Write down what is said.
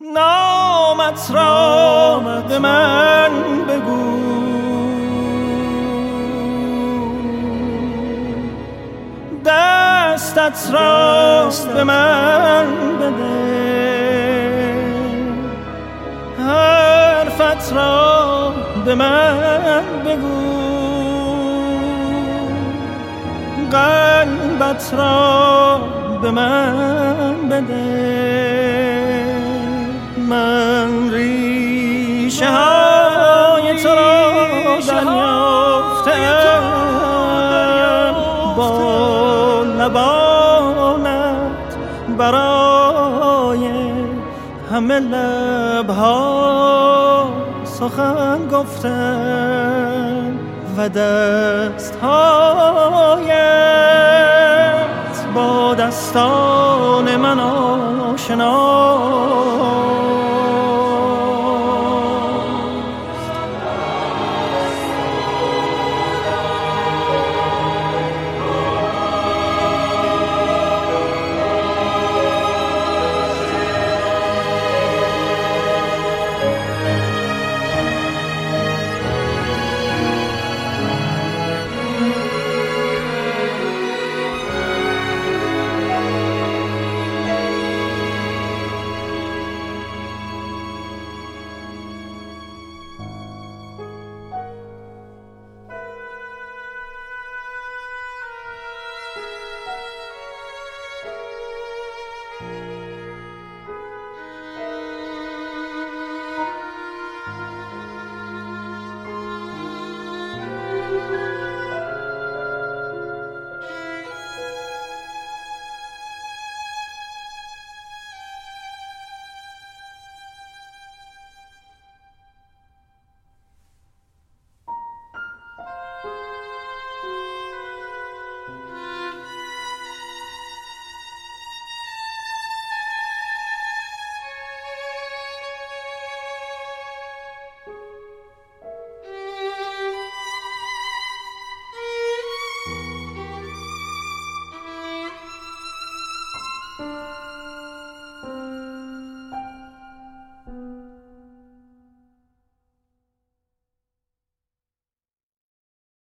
نامت را به من بگو، دستت را به من بده، حرفت را به من بگو، قلبت را به من بده. من ریشه های تو را دریافتم، با لبانت برای همه لبها سخن گفتم و دستهایت با دستان من آشنا